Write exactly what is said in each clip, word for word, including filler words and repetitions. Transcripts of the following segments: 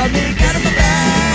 got me, got my back.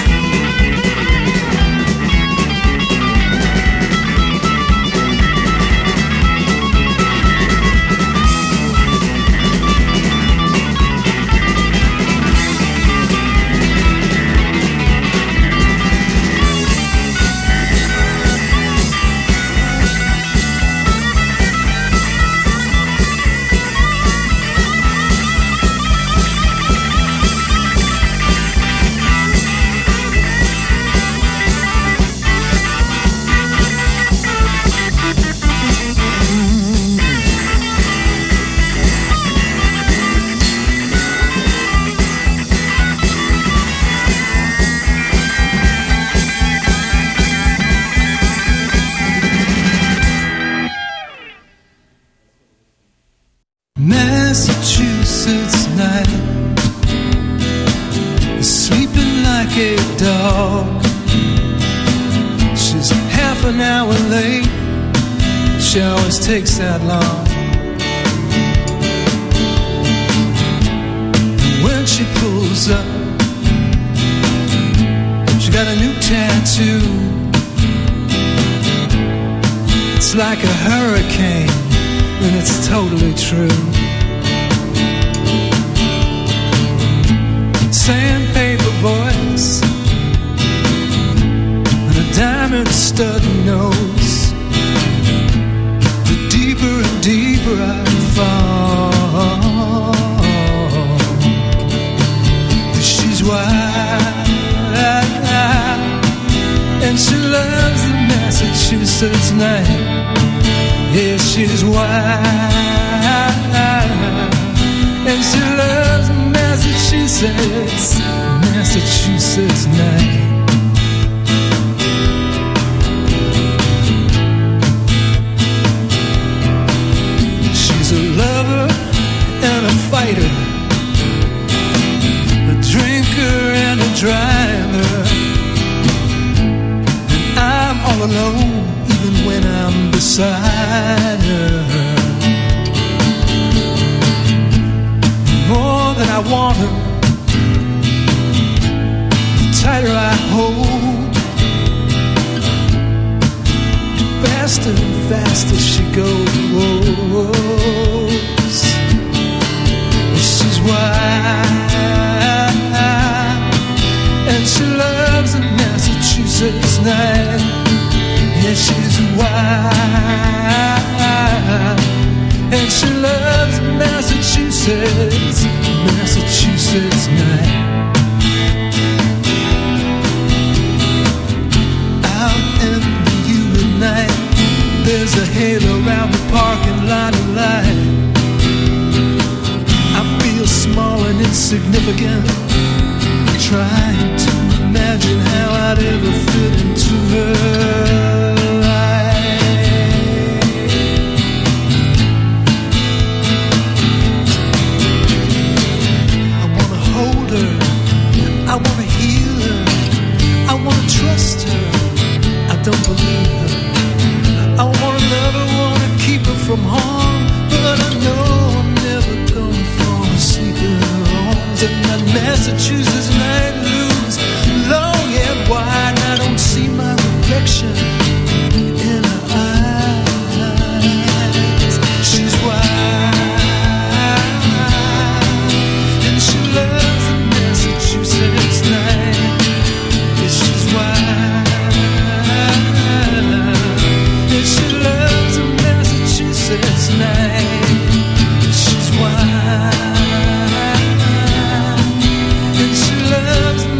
Massachusetts night, sleeping like a dog. She's half an hour late, she always takes that long. And when she pulls up, she got a new tattoo. It's like a hurricane, and it's totally true. Sandpaper voice and a diamond stud nose. The deeper and deeper I fall, she's wild, and she loves the Massachusetts night. Yeah, she's wild, and she loves Massachusetts, Massachusetts night. She's a lover and a fighter, a drinker and a driver, and I'm all alone even when I'm beside her. More than I want her, the tighter I hold, faster and faster she goes. She's wild, and she loves the Massachusetts night. Yeah, she's wild, and she loves Massachusetts, Massachusetts night. Out in the humid night, there's a halo around the parking lot of light. I feel small and insignificant, trying to imagine how I'd ever fit into her. I wanna heal her, I wanna trust her, I don't believe her. I wanna love her, wanna keep her from harm, but I know I'm never gonna fall asleep in her arms. And that Massachusetts night looms long and wide, and I don't see my reflection in her eyes. She's wild, and she loves the Massachusetts night. Yeah, she's wild, and she loves the Massachusetts night. She's wild, and she loves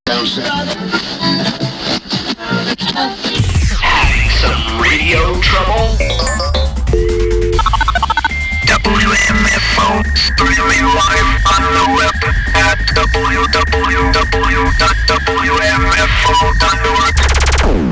Having some radio trouble? W M F O, streaming live on the web at w w w dot w m f o dot org.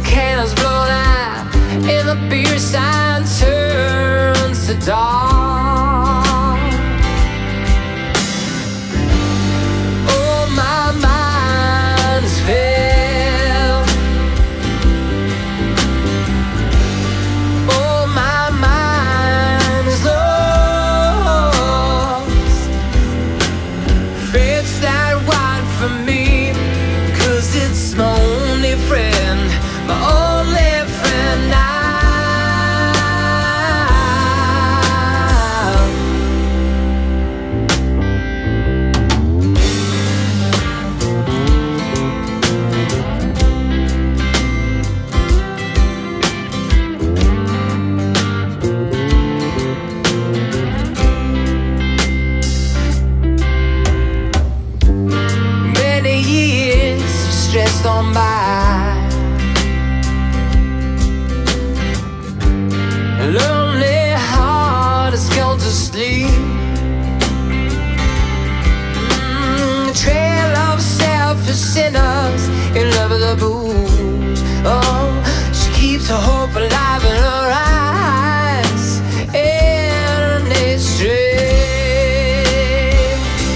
cannons blown out and the beer sign turns to dawn. Oh, my mind is filled. Oh, my mind is lost. Fetch that wine for me, 'cause it's my only friend, my only friend now. Many years stressed on by, a lonely heart has gone to sleep. Mm, a trail of selfish sinners in love with the booze. Oh, she keeps her hope alive in her eyes, and it's straight.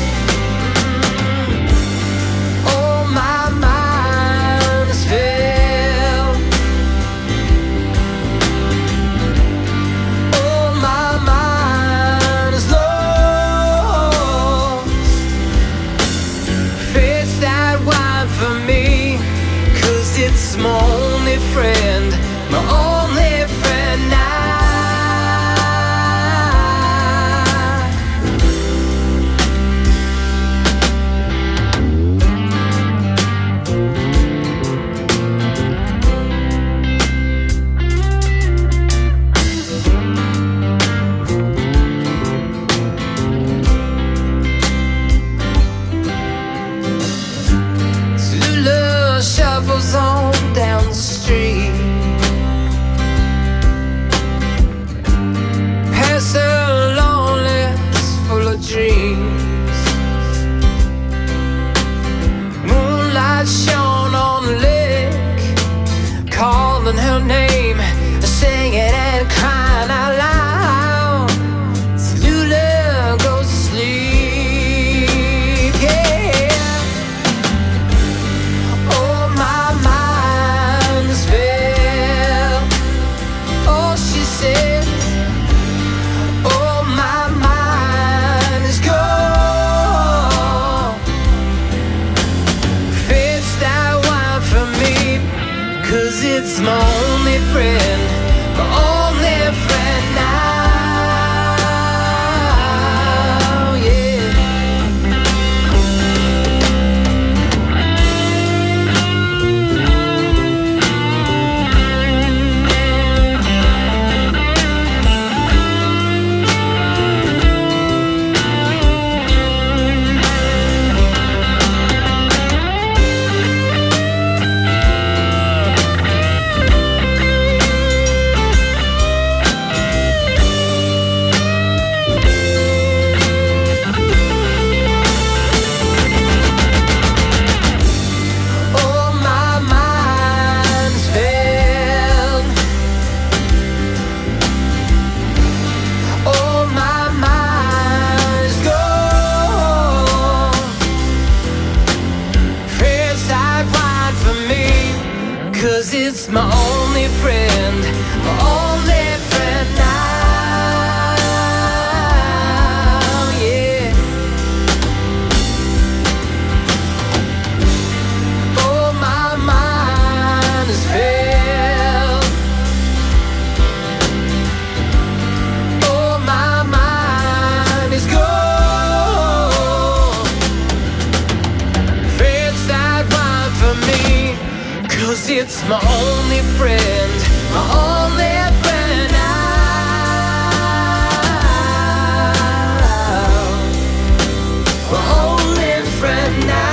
Oh, my mind is filled. Oh, my mind is lost. Fetch that wine for me, 'cause it's my only friend, my only friend now. Zulu shuffles on down the street, past her loneliness full of dreams. Moonlight shone on the lake, calling her name, singing and crying out loud. Zulu goes to sleep, yeah. Oh, my mind is filled. Oh, she said. Oh, my mind is gone. Fetch that wine for me, 'cause it's my only friend, my only friend now, yeah. Oh, my mind's filled. Oh, my mind's gone. Fetch that wine for me, 'cause it's my only friend, my only friend now, yeah. Oh, my mind is filled. Oh, my mind is gone. Fetch that wine for me, 'cause it's my only friend, my only friend now, my only friend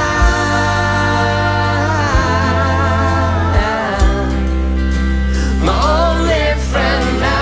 now, my only friend now.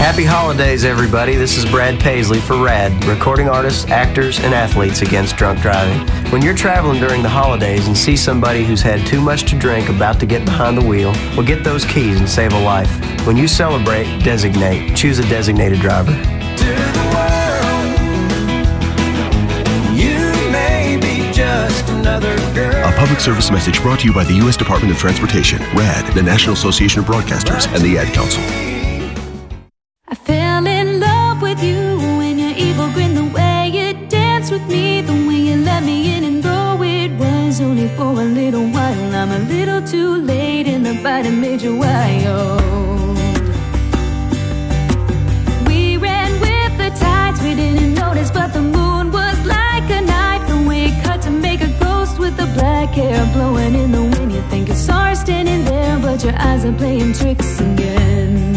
Happy holidays, everybody. This is Brad Paisley for RAD, recording artists, actors, and athletes against drunk driving. When you're traveling during the holidays and see somebody who's had too much to drink about to get behind the wheel, well, get those keys and save a life. When you celebrate, designate. Choose a designated driver. To the world, you may be just another girl. A public service message brought to you by the U S Department of Transportation, RAD, the National Association of Broadcasters, and the Ad Council. I fell in love with you when your evil grin, the way you danced with me, the way you let me in, and though it was only for a little while, I'm a little too late in the bite that made you wild. We ran with the tides, we didn't notice, but the moon was like a knife, the way it cut to make a ghost with the black hair blowing in the wind. You think you saw her standing there, but your eyes are playing tricks again.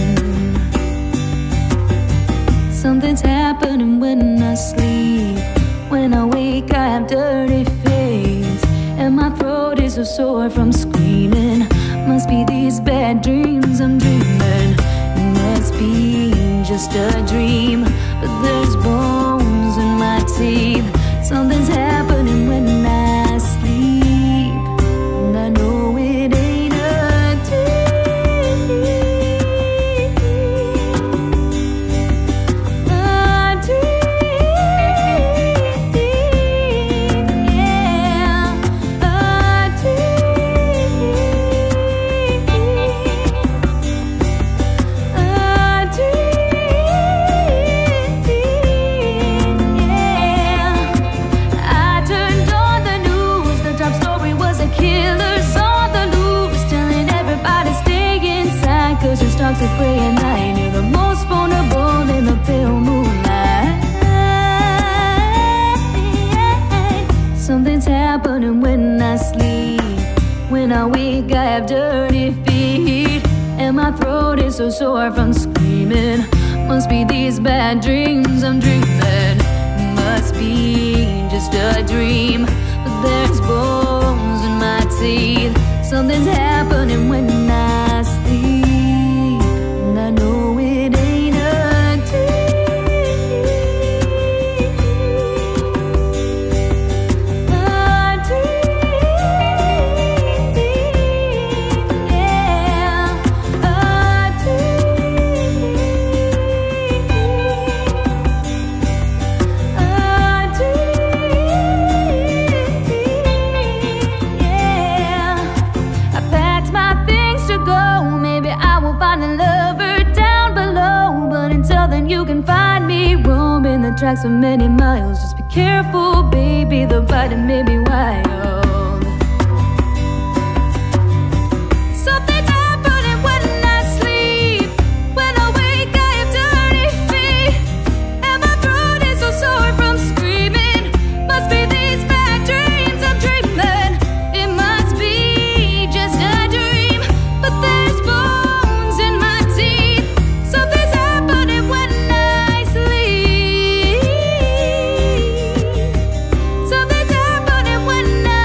Something's happening when I sleep. When I wake I have dirty face, and my throat is so sore from screaming. Must be these bad dreams I'm dreaming. It must be just a dream, but there's bones in my teeth. Something's happening when I sleep, and I know it ain't a dream. Toxic gray at night, you're the most vulnerable in the pale moonlight. Something's happening when I sleep. When I wake I have dirty feet, and my throat is so sore from screaming. Must be these bad dreams I'm dreaming. Must be just a dream, but there's bones in my teeth. Something's happening when I sleep. I know it ain't a dream, a dream, yeah, a dream, a dream, yeah. I packed my things to go, maybe I will find the lover down below, but until then you can find me roaming the tracks for many miles. Just be careful, baby, the bite may be wild. Something's happening when I sleep. When I wake I have dirty feet, and my throat is so sore from screaming. Must be these bad dreams I'm dreaming. It must be just a dream, but there's bones in my teeth. Something's happening when I sleep. Something's happening when I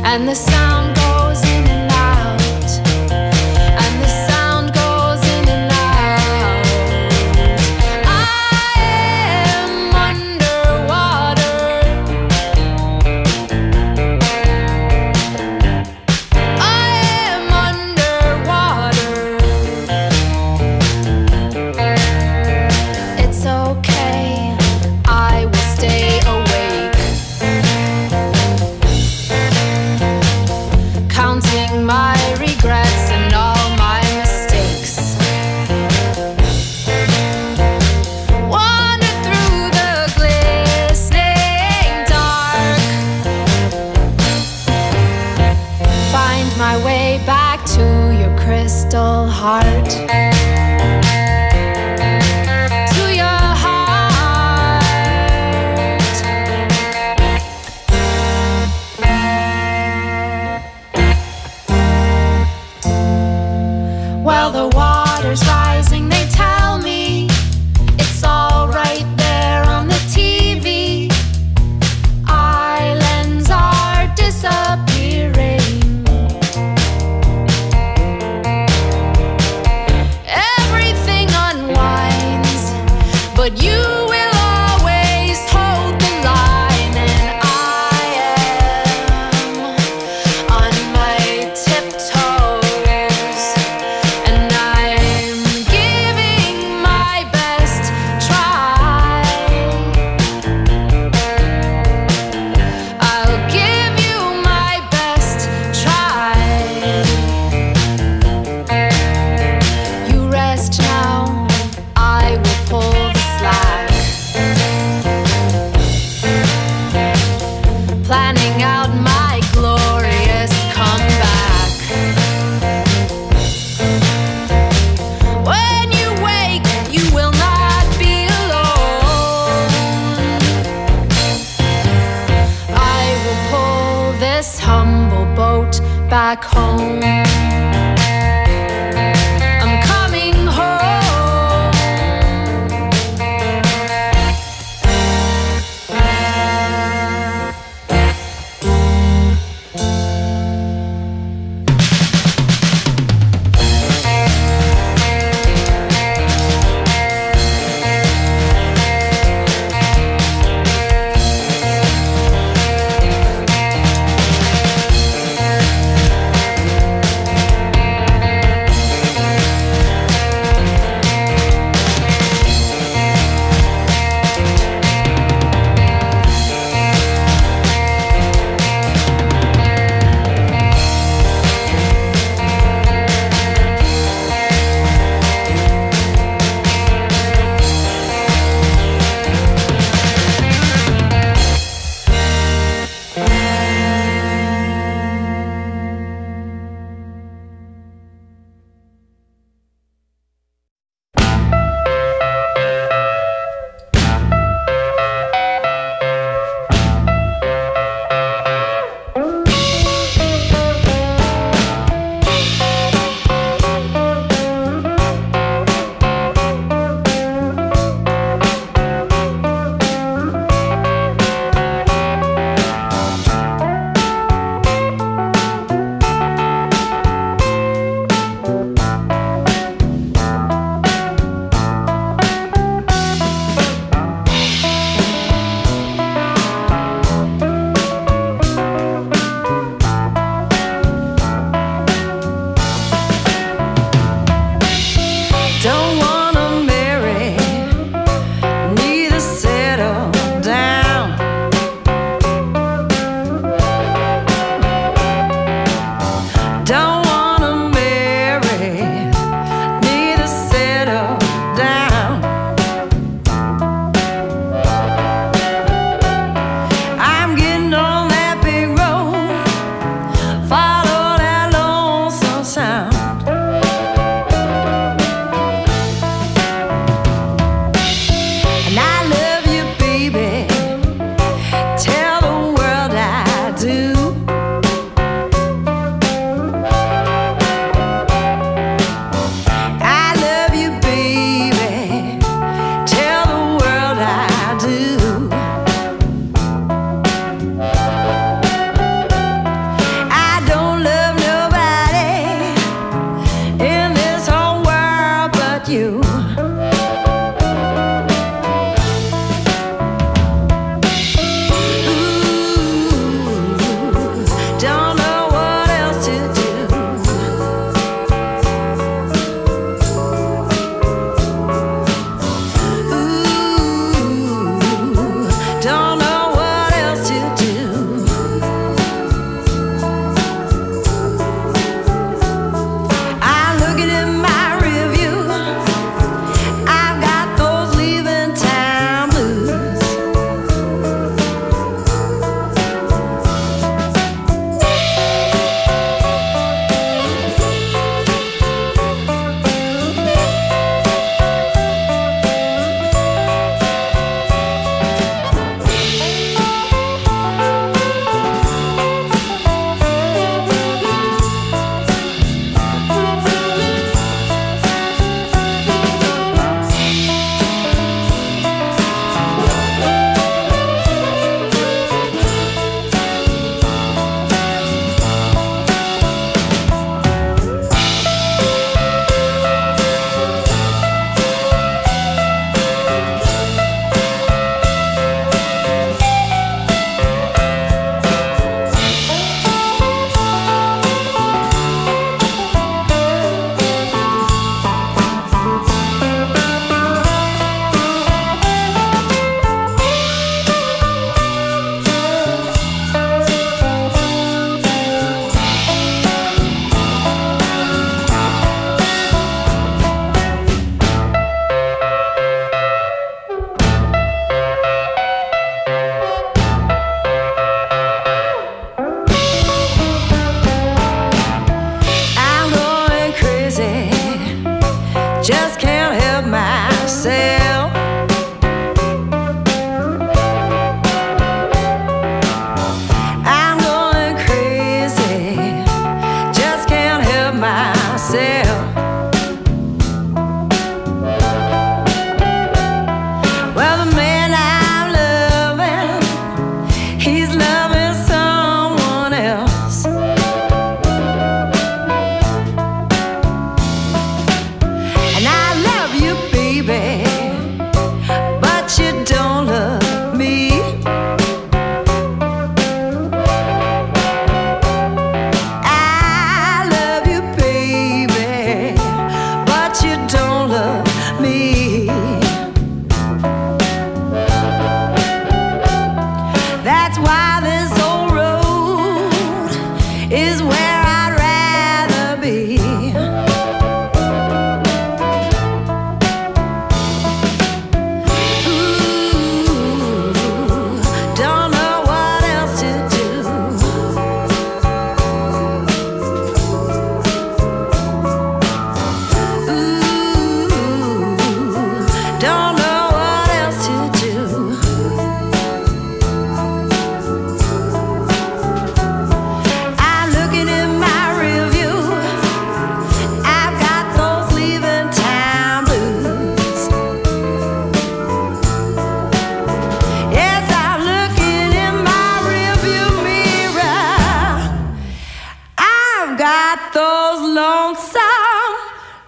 and the sound goes in and out, and the sound goes in and out. I am underwater. I am underwater. It's okay, I will stay awake, counting my regrets and all my mistakes. Wander through the glistening dark, find my way back to your crystal heart. To your heart. While the water's rising, they tell me it's all right there on the T V. Islands are disappearing. Everything unwinds, but you will always hold the line, and I am on my tiptoes, and I'm giving my best try. I'll give you my best try. You rest now, I will pull the slack, planning out my glorious comeback. When you wake, you will not be alone. I will pull this humble boat back home. I'm coming home.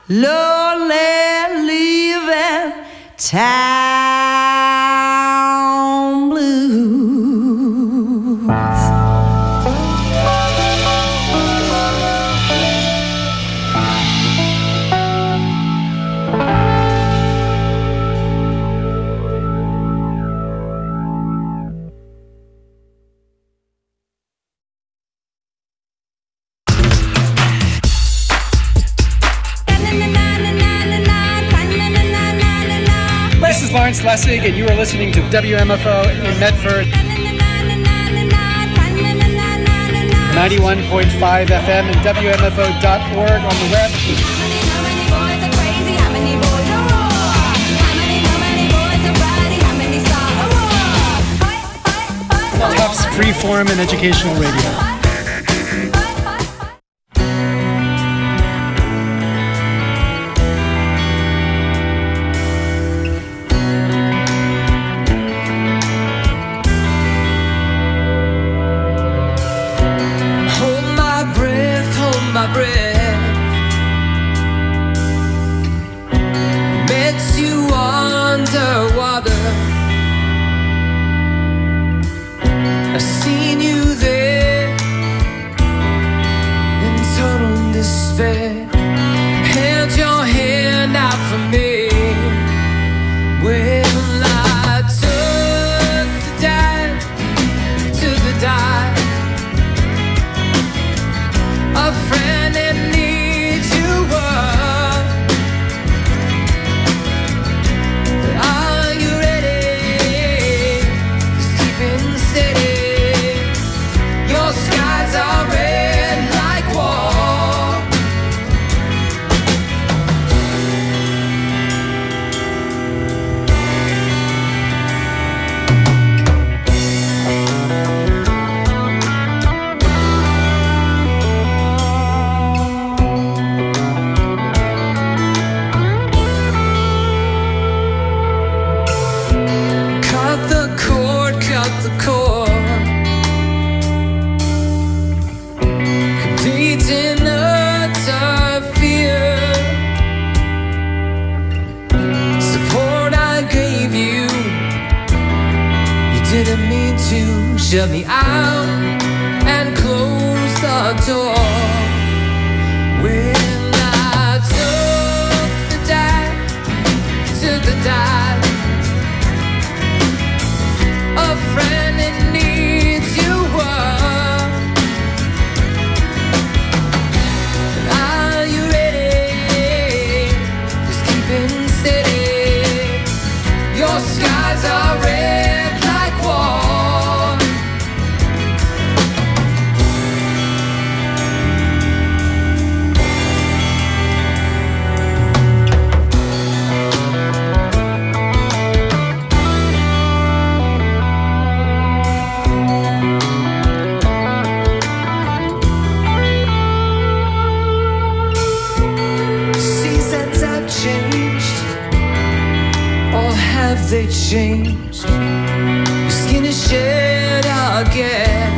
lonely leaving town blues. This is Lawrence Lessig, and you are listening to W M F O in Medford. ninety-one point five F M and W M F O dot org on the web. Tufts Freeform and Educational Radio. My breath met you underwater. I've seen you there in total despair. Held your hand out for me when I took the dive to the dive. A friend in need you were. Are you ready? Just keeping steady. Your skies are red like war. Didn't mean to shut me out and close the door. When I took the dive to the dive, a friend in need you were. Are you ready? Just keeping steady. Your skies are red. Have they changed? Your skin is shed again.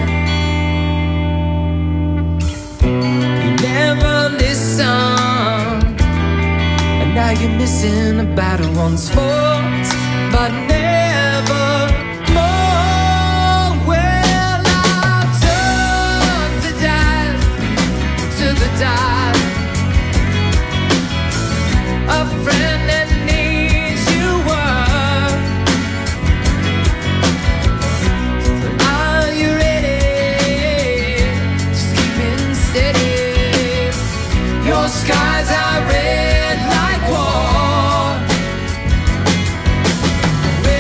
You never listened, and now you're missing a battle once fought, but never more. Well, I took the dive to the dive. A friend that needs you were. Your skies are red like war.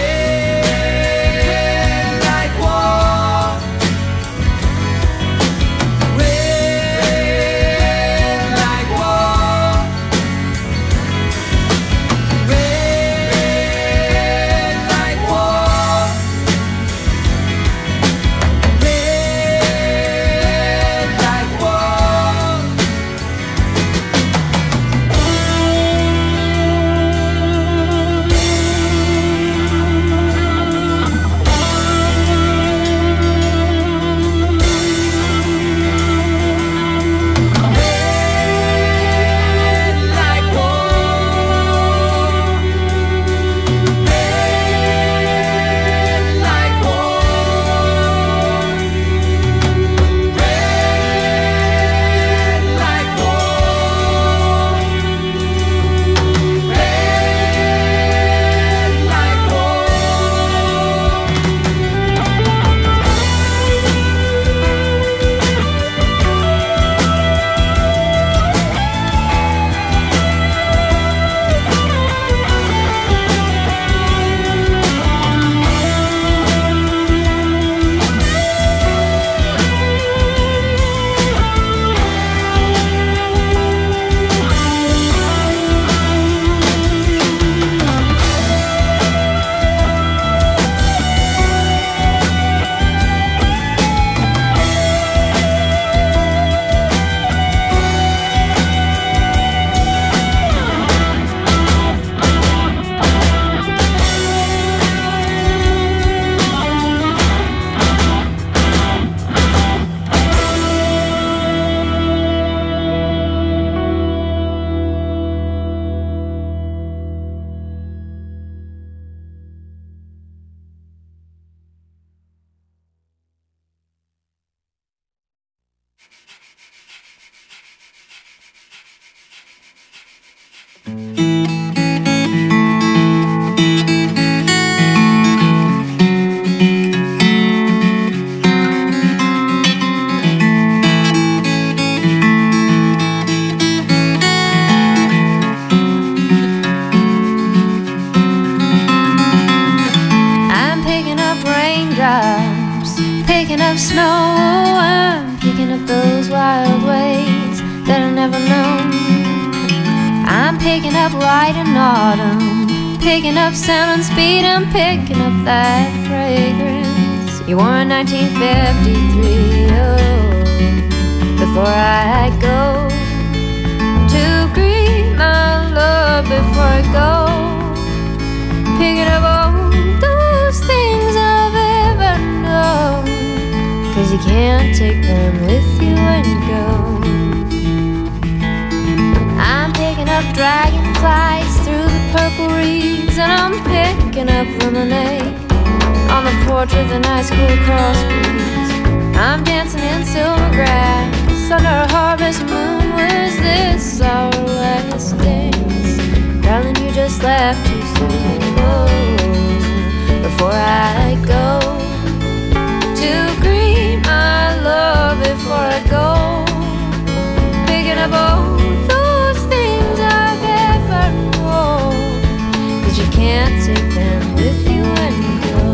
Snow, I'm picking up those wild ways that I never known. I'm picking up light and autumn, picking up sound and speed. I'm picking up that fragrance you wore in nineteen fifty-three. Oh, before I go to greet my love, before I go picking up all those things I've ever known. 'Cause you can't take them with you when you go. I'm picking up dragonflies through the purple reeds, and I'm picking up lemonade on the porch with a nice cool cross breeze. I'm dancing in silver grass under a harvest moon. Was this our last dance? Darling, you just left too soon. Oh, before I go to greet my love, before I go picking up all those things I've ever known. 'Cause you can't take them with you when you go.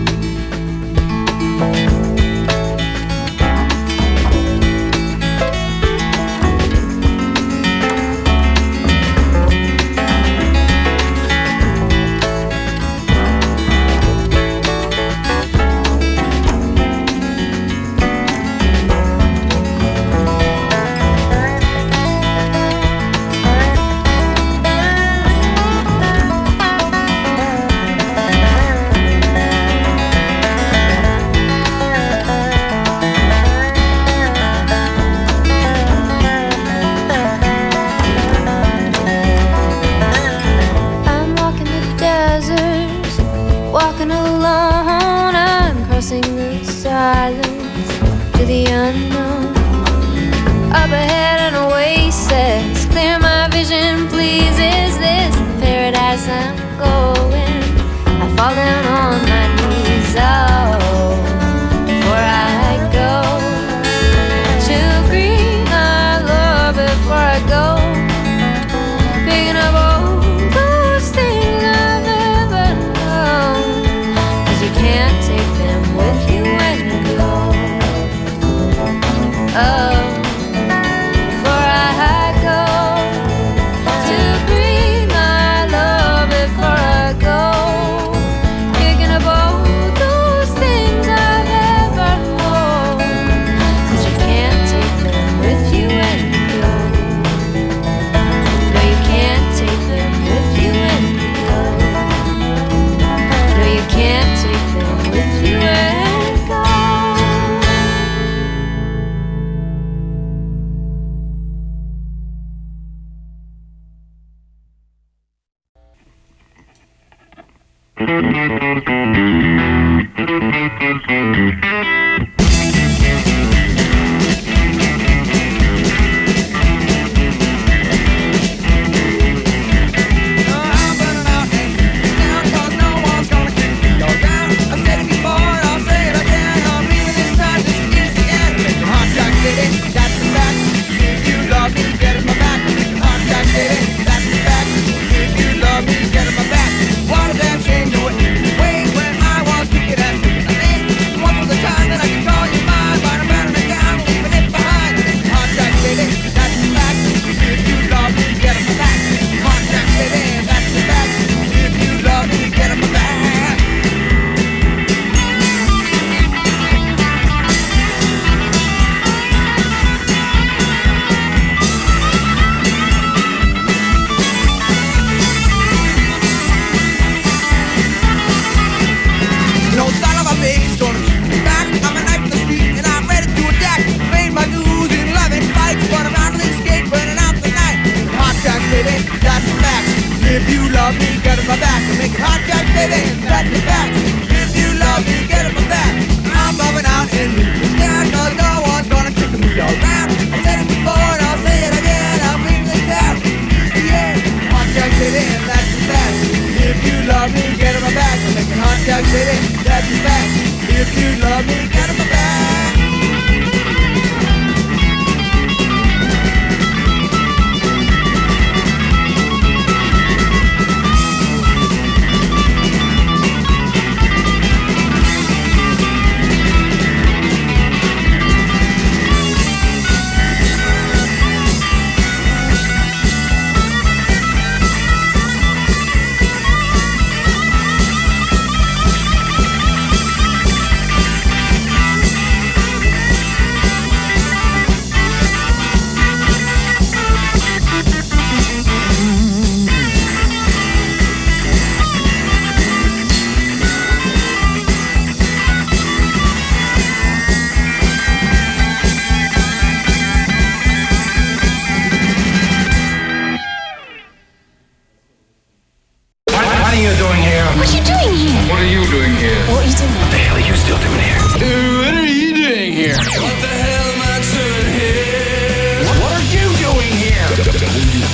Walking alone, I'm crossing the silence to the unknown. Up ahead an oasis, clear my vision please. Is this the paradise I'm going? I fall down on my knees. Oh, before I go to greet my love, before I go picking up all those things I've ever known. 'Cause you can't take them with you when you go. Oh, before I go to greet my love, before I go picking up all those things I've ever known. 'Cause you can't take them with you when you go. No, you can't take them with you when you go. No, you can't take them with you when you go. What a damn shame to wait when I was kicking and kicking. I mean, what was the time that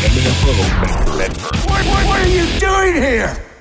M F O. What, what, what are you doing here?